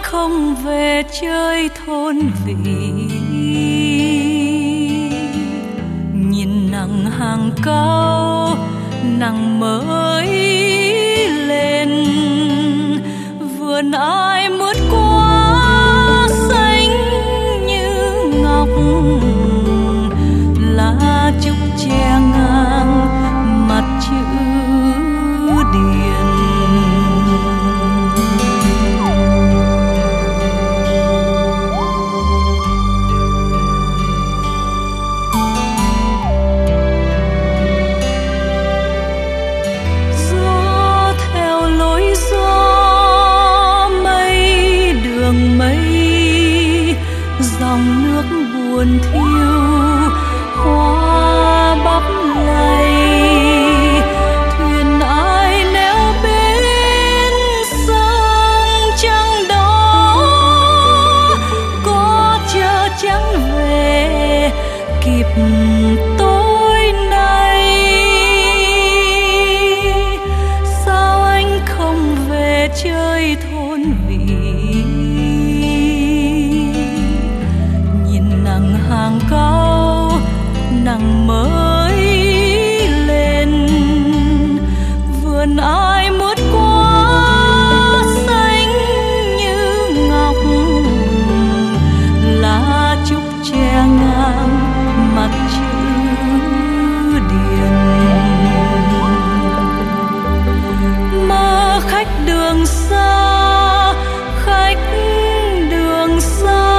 không về chơi thôn vị, nhìn nắng hàng cao nắng mới lên, vườn ai mướt quá xanh như ngọc, lá trúc che ngang mặt chữ điền. Gió theo lối gió mây đường mây, dòng nước buồn thiêu hoa bắp lầy, thuyền ai neo bên sông trăng đó, có chờ chẳng về kịp tối nay. Sao anh không về chơi thôn vị, nhìn nắng hàng cao nắng mới lên, vườn ai mướt quá xanh như ngọc, lá trúc che ngang mặt chữ điền. Mơ khách đường xa, khách đường xa,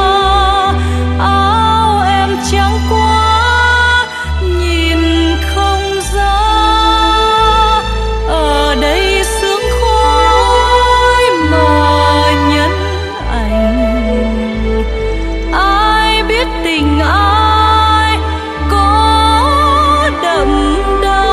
áo em trắng quá nhìn không ra, ở đây sương khói mờ nhẫn ảnh, ai biết tình ai có đậm đau.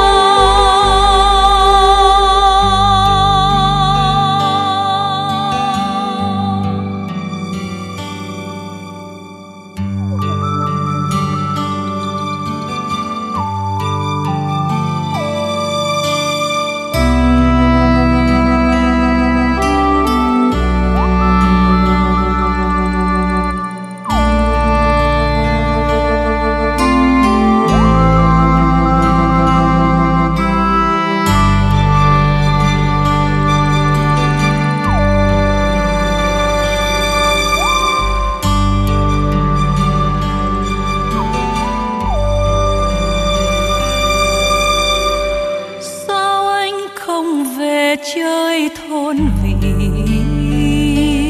Sao anh không về chơi thôn vị,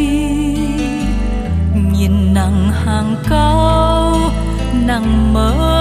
nhìn nắng hàng cao nắng mới